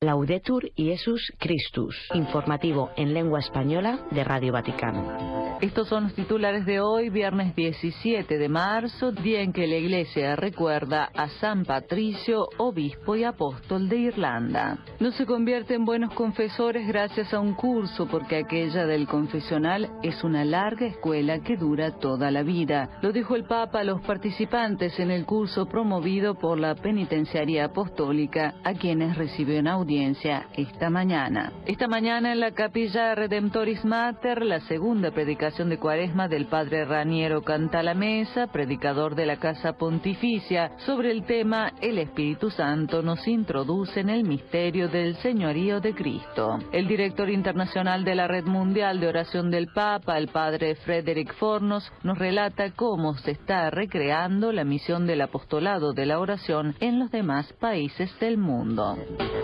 Laudetur Jesus Christus, informativo en lengua española de Radio Vaticano. Estos son los titulares de hoy, viernes 17 de marzo, día en que la Iglesia recuerda a San Patricio, obispo y apóstol de Irlanda. No se convierte en buenos confesores gracias a un curso, porque aquella del confesional es una larga escuela que dura toda la vida. Lo dijo el Papa a los participantes en el curso promovido por la Penitenciaría Apostólica, a quienes recibió en audiencia esta mañana. Esta mañana en la Capilla Redemptoris Mater, la segunda predicación de Cuaresma del padre Raniero Cantalamessa, predicador de la Casa Pontificia, sobre el tema El Espíritu Santo nos introduce en el misterio del señorío de Cristo. El director internacional de la Red Mundial de Oración del Papa, el padre Frederick Fornos, nos relata cómo se está recreando la misión del apostolado de la oración en los demás países del mundo.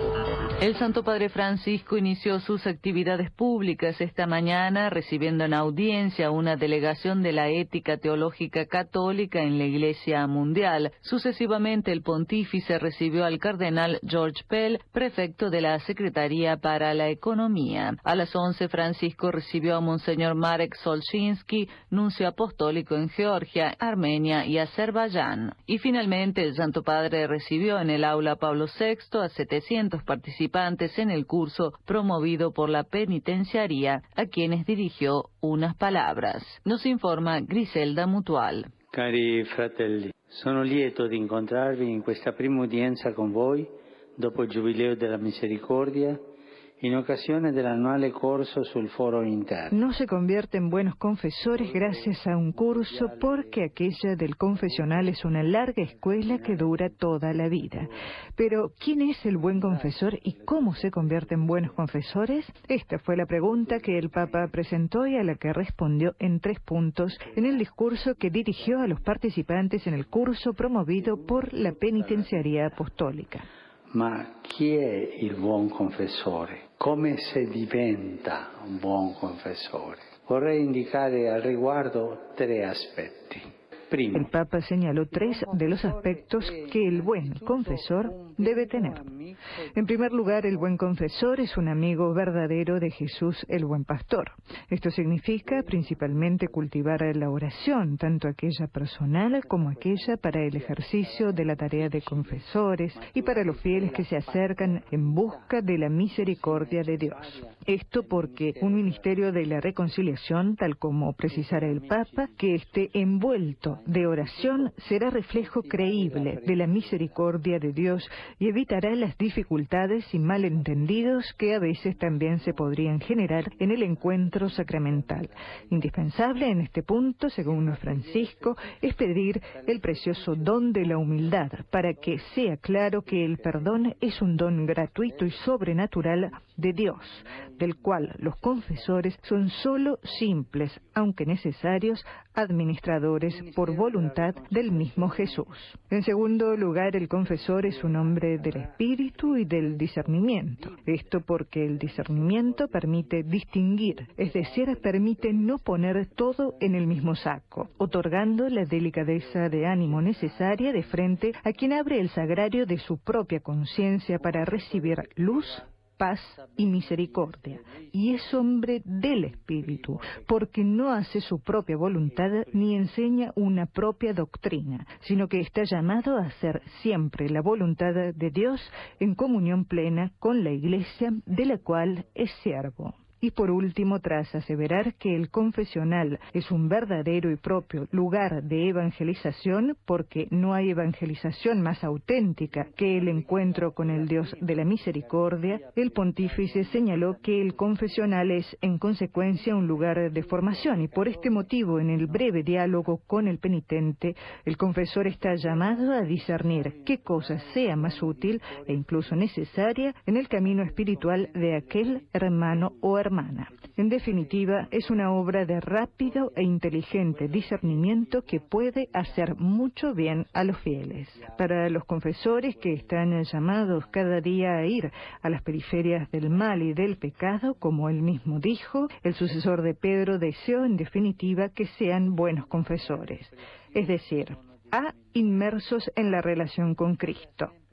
El Santo Padre Francisco inició sus actividades públicas esta mañana recibiendo en audiencia una delegación de la Ética Teológica Católica en la Iglesia Mundial. Sucesivamente el pontífice recibió al cardenal George Pell, prefecto de la Secretaría para la Economía. A las 11 Francisco recibió a Monseñor Marek Solshinsky, nuncio apostólico en Georgia, Armenia y Azerbaiyán. Y finalmente el Santo Padre recibió en el aula Pablo VI a 700 participantes en el curso promovido por la Penitenciaría, a quienes dirigió unas palabras. Nos informa Griselda Mutual. Cari fratelli, sono lieto di incontrarvi in questa prima udienza con voi dopo il Giubileo della Misericordia, in occasione dell'annuale corso sul foro interno. No se convierte en buenos confesores gracias a un curso, porque aquella del confesional es una larga escuela que dura toda la vida. Pero, ¿quién es el buen confesor y cómo se convierte en buenos confesores? Esta fue la pregunta que el Papa presentó y a la que respondió en 3 puntos en el discurso que dirigió a los participantes en el curso promovido por la Penitenciaría Apostólica. Ma chi è il buon confessore? Come si diventa un buon confessore? Vorrei indicare al riguardo 3 aspetti. El Papa señaló 3 de los aspectos que el buen confesor debe tener. En primer lugar, el buen confesor es un amigo verdadero de Jesús, el buen pastor. Esto significa principalmente cultivar la oración, tanto aquella personal como aquella para el ejercicio de la tarea de confesores y para los fieles que se acercan en busca de la misericordia de Dios. Esto porque un ministerio de la reconciliación, tal como precisara el Papa, que esté envuelto de oración será reflejo creíble de la misericordia de Dios y evitará las dificultades y malentendidos que a veces también se podrían generar en el encuentro sacramental. Indispensable en este punto, según Francisco, es pedir el precioso don de la humildad, para que sea claro que el perdón es un don gratuito y sobrenatural de Dios, del cual los confesores son solo simples, aunque necesarios, administradores por voluntad del mismo Jesús. En segundo lugar, el confesor es un hombre del espíritu y del discernimiento. Esto porque el discernimiento permite distinguir, es decir, permite no poner todo en el mismo saco, otorgando la delicadeza de ánimo necesaria de frente a quien abre el sagrario de su propia conciencia para recibir luz, paz y misericordia, y es hombre del Espíritu, porque no hace su propia voluntad ni enseña una propia doctrina, sino que está llamado a hacer siempre la voluntad de Dios en comunión plena con la Iglesia, de la cual es siervo. Y por último, tras aseverar que el confesional es un verdadero y propio lugar de evangelización, porque no hay evangelización más auténtica que el encuentro con el Dios de la misericordia, el pontífice señaló que el confesional es, en consecuencia, un lugar de formación, y por este motivo, en el breve diálogo con el penitente, el confesor está llamado a discernir qué cosa sea más útil e incluso necesaria en el camino espiritual de aquel hermano o hermana. En definitiva, es una obra de rápido e inteligente discernimiento que puede hacer mucho bien a los fieles. Para los confesores que están llamados cada día a ir a las periferias del mal y del pecado, como él mismo dijo, el sucesor de Pedro deseó en definitiva que sean buenos confesores, es decir, inmersos en la relación con Cristo.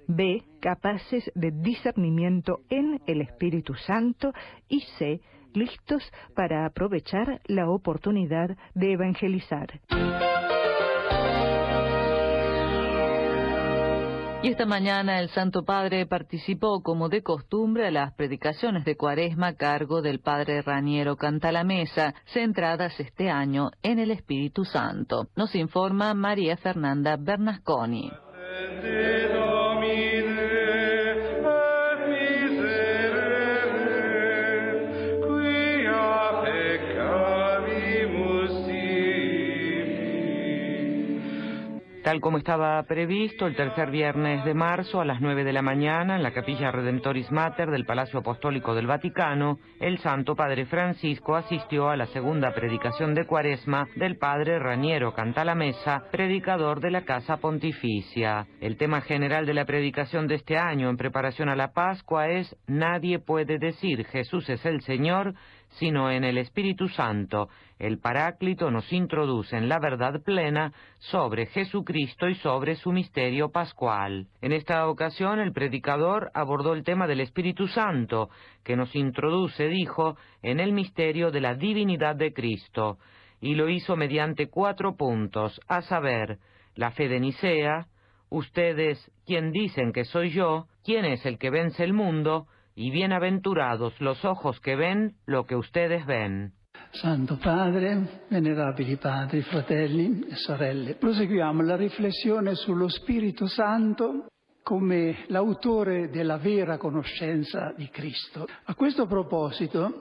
B, capaces de discernimiento en el Espíritu Santo, y C, listos para aprovechar la oportunidad de evangelizar. Y esta mañana el Santo Padre participó, como de costumbre, a las predicaciones de Cuaresma a cargo del Padre Raniero Cantalamessa, centradas este año en el Espíritu Santo. Nos informa María Fernanda Bernasconi. Tal como estaba previsto, el tercer viernes de marzo a las 9 de la mañana, en la Capilla Redemptoris Mater del Palacio Apostólico del Vaticano, el Santo Padre Francisco asistió a la segunda predicación de Cuaresma del Padre Raniero Cantalamessa, predicador de la Casa Pontificia. El tema general de la predicación de este año en preparación a la Pascua es «Nadie puede decir Jesús es el Señor, sino en el Espíritu Santo. El Paráclito nos introduce en la verdad plena sobre Jesucristo y sobre su misterio pascual». En esta ocasión, el predicador abordó el tema del Espíritu Santo, que nos introduce, dijo, en el misterio de la divinidad de Cristo, y lo hizo mediante 4 puntos, a saber, la fe de Nicea, ustedes, ¿quién dicen que soy yo?, ¿quién es el que vence el mundo?, y bienaventurados los ojos que ven lo que ustedes ven. Santo Padre, venerabili padri, fratelli e sorelle, proseguiamo la riflessione sullo Spirito Santo come l'autore della vera conoscenza di Cristo. A questo proposito,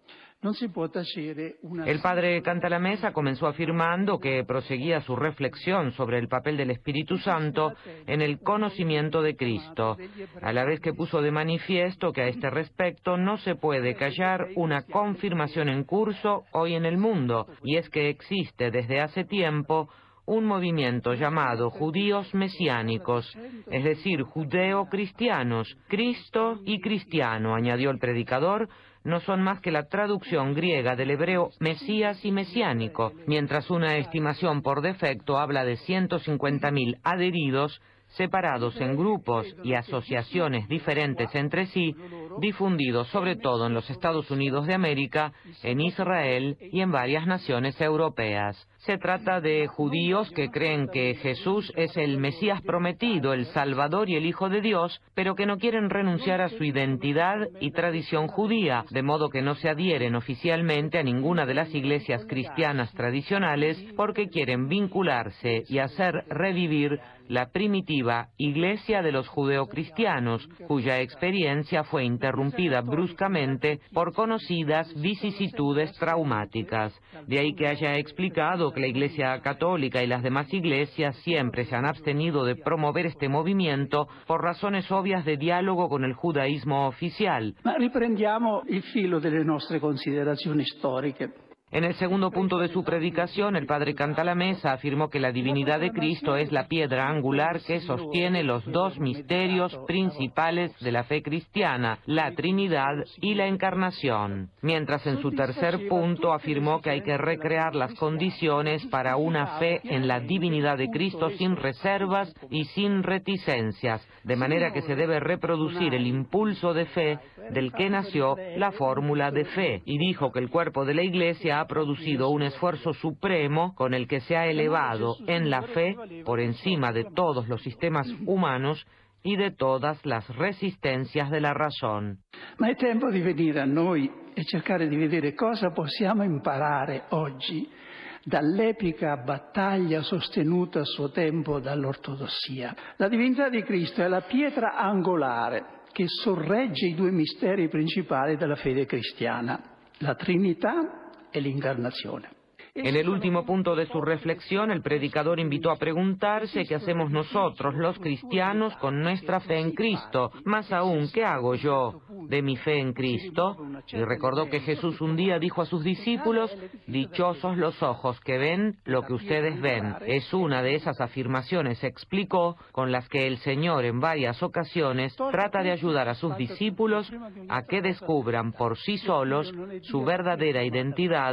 no se può tacere una... El Padre Cantalamessa comenzó afirmando que proseguía su reflexión sobre el papel del Espíritu Santo en el conocimiento de Cristo, a la vez que puso de manifiesto que a este respecto no se puede callar una confirmación en curso hoy en el mundo, y es que existe desde hace tiempo un movimiento llamado judíos mesiánicos, es decir, judeo-cristianos. Cristo y cristiano, añadió el predicador, no son más que la traducción griega del hebreo Mesías y mesiánico, mientras una estimación por defecto habla de 150.000 adheridos separados en grupos y asociaciones diferentes entre sí, difundidos sobre todo en los Estados Unidos de América, en Israel y en varias naciones europeas. Se trata de judíos que creen que Jesús es el Mesías prometido, el Salvador y el Hijo de Dios, pero que no quieren renunciar a su identidad y tradición judía, de modo que no se adhieren oficialmente a ninguna de las iglesias cristianas tradicionales porque quieren vincularse y hacer revivir la primitiva Iglesia de los judeocristianos, cuya experiencia fue interrumpida bruscamente por conocidas vicisitudes traumáticas. De ahí que haya explicado que la Iglesia Católica y las demás iglesias siempre se han abstenido de promover este movimiento por razones obvias de diálogo con el judaísmo oficial. Ma riprendiamo il filo delle nostre considerazioni storiche. En el segundo punto de su predicación, el Padre Cantalamessa afirmó que la divinidad de Cristo es la piedra angular que sostiene los 2 misterios principales de la fe cristiana, la Trinidad y la Encarnación. Mientras en su tercer punto afirmó que hay que recrear las condiciones para una fe en la divinidad de Cristo sin reservas y sin reticencias, de manera que se debe reproducir el impulso de fe del que nació la fórmula de fe, y dijo que el cuerpo de la Iglesia ha producido un esfuerzo supremo con el que se ha elevado en la fe por encima de todos los sistemas humanos y de todas las resistencias de la razón. Ma è tempo di venire a noi e cercare di vedere cosa possiamo imparare oggi dall'epica battaglia sostenuta a suo tempo dall'ortodossia. La divinità di Cristo è la pietra angolare che sorregge i 2 misteri principali della fede cristiana, la Trinità e l'incarnazione. En el último punto de su reflexión, el predicador invitó a preguntarse qué hacemos nosotros, los cristianos, con nuestra fe en Cristo. Más aún, ¿qué hago yo de mi fe en Cristo? Y recordó que Jesús un día dijo a sus discípulos, «Dichosos los ojos que ven lo que ustedes ven». Es una de esas afirmaciones, explicó, con las que el Señor en varias ocasiones trata de ayudar a sus discípulos a que descubran por sí solos su verdadera identidad,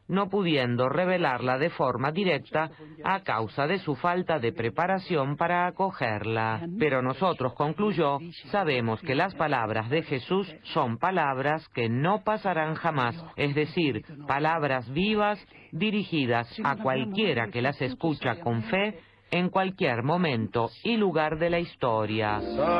no pudiendo revelarla de forma directa a causa de su falta de preparación para acogerla. Pero nosotros, concluyó, sabemos que las palabras de Jesús son palabras que no pasarán jamás, es decir, palabras vivas dirigidas a cualquiera que las escucha con fe en cualquier momento y lugar de la historia.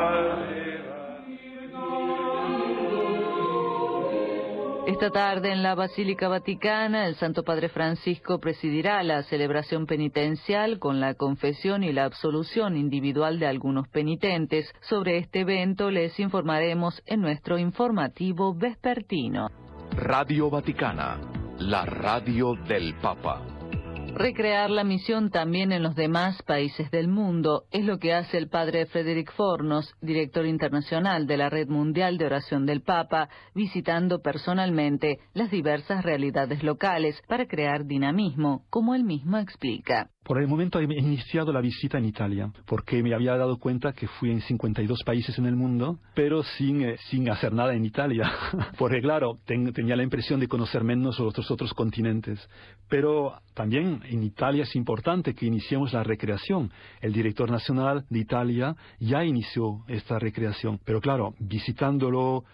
Esta tarde en la Basílica Vaticana, el Santo Padre Francisco presidirá la celebración penitencial con la confesión y la absolución individual de algunos penitentes. Sobre este evento les informaremos en nuestro informativo vespertino. Radio Vaticana, la radio del Papa. Recrear la misión también en los demás países del mundo es lo que hace el padre Frederick Fornos, director internacional de la Red Mundial de Oración del Papa, visitando personalmente las diversas realidades locales para crear dinamismo, como él mismo explica. Por el momento he iniciado la visita en Italia, porque me había dado cuenta que fui en 52 países en el mundo, pero sin hacer nada en Italia. Porque claro, tenía la impresión de conocer menos los otros continentes. Pero también en Italia es importante que iniciemos la recreación. El director nacional de Italia ya inició esta recreación. Pero claro, visitando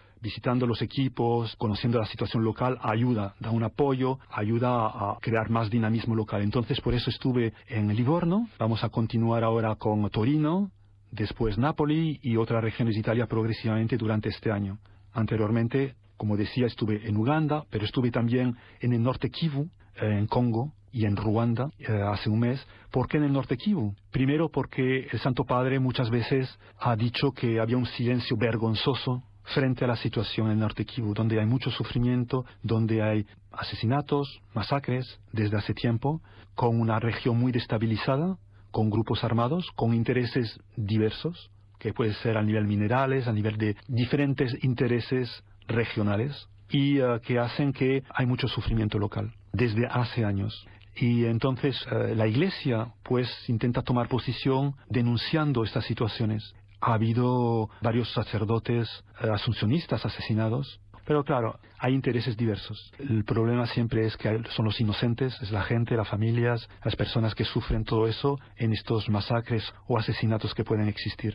los equipos, conociendo la situación local, ayuda, da un apoyo, ayuda a crear más dinamismo local. Entonces, por eso estuve en Livorno, vamos a continuar ahora con Torino, después Nápoli y otras regiones de Italia progresivamente durante este año. Anteriormente, como decía, estuve en Uganda, pero estuve también en el norte Kivu, en Congo, y en Ruanda hace un mes. ¿Por qué en el norte Kivu? Primero porque el Santo Padre muchas veces ha dicho que había un silencio vergonzoso frente a la situación en el norte Kivu, donde hay mucho sufrimiento, donde hay asesinatos, masacres desde hace tiempo, con una región muy destabilizada, con grupos armados, con intereses diversos, que puede ser a nivel minerales, a nivel de diferentes intereses regionales, y que hacen que hay mucho sufrimiento local desde hace años. Y entonces la Iglesia pues intenta tomar posición denunciando estas situaciones. Ha habido varios sacerdotes asuncionistas asesinados, pero claro, hay intereses diversos. El problema siempre es que son los inocentes, es la gente, las familias, las personas que sufren todo eso en estos masacres o asesinatos que pueden existir.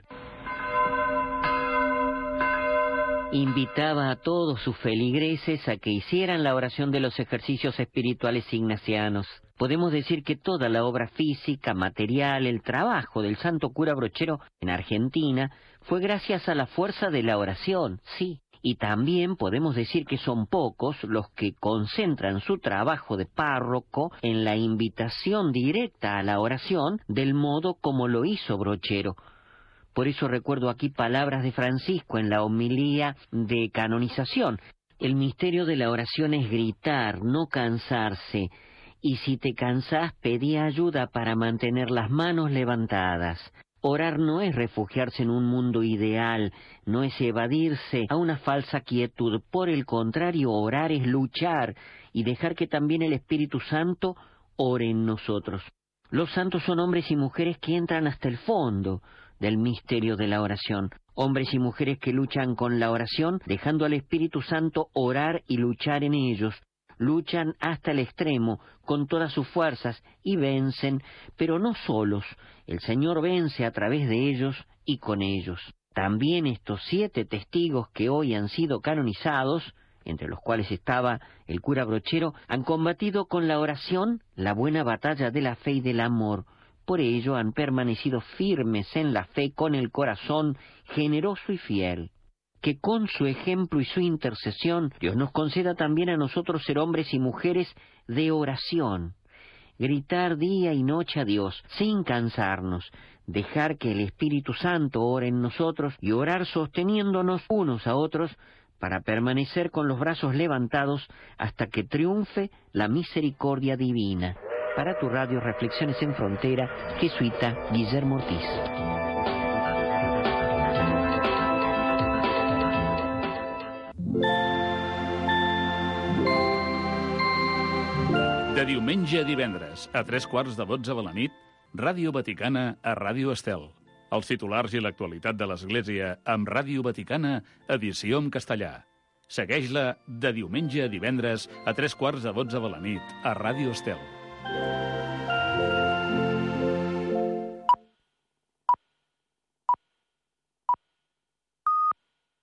Invitaba a todos sus feligreses a que hicieran la oración de los ejercicios espirituales ignacianos. Podemos decir que toda la obra física, material, el trabajo del santo cura Brochero en Argentina fue gracias a la fuerza de la oración, sí. Y también podemos decir que son pocos los que concentran su trabajo de párroco en la invitación directa a la oración del modo como lo hizo Brochero. Por eso recuerdo aquí palabras de Francisco en la homilía de canonización. El misterio de la oración es gritar, no cansarse. Y si te cansás, pedí ayuda para mantener las manos levantadas. Orar no es refugiarse en un mundo ideal, no es evadirse a una falsa quietud. Por el contrario, orar es luchar y dejar que también el Espíritu Santo ore en nosotros. Los santos son hombres y mujeres que entran hasta el fondo del misterio de la oración. Hombres y mujeres que luchan con la oración, dejando al Espíritu Santo orar y luchar en ellos. Luchan hasta el extremo, con todas sus fuerzas, y vencen, pero no solos. El Señor vence a través de ellos y con ellos. También estos 7 testigos que hoy han sido canonizados, entre los cuales estaba el cura Brochero, han combatido con la oración la buena batalla de la fe y del amor. Por ello han permanecido firmes en la fe con el corazón generoso y fiel. Que con su ejemplo y su intercesión Dios nos conceda también a nosotros ser hombres y mujeres de oración. Gritar día y noche a Dios sin cansarnos, dejar que el Espíritu Santo ore en nosotros y orar sosteniéndonos unos a otros para permanecer con los brazos levantados hasta que triunfe la misericordia divina. Para tu radio Reflexiones en Frontera, jesuita Guillermo Ortiz. De diumenge a divendres, a 3:15 de la nit, Ràdio Vaticana a Ràdio Estel. Els titulars i l'actualitat de l'Església amb Ràdio Vaticana, edició en castellà. Segueix-la de diumenge a divendres a 3:15 de la nit a Ràdio Estel.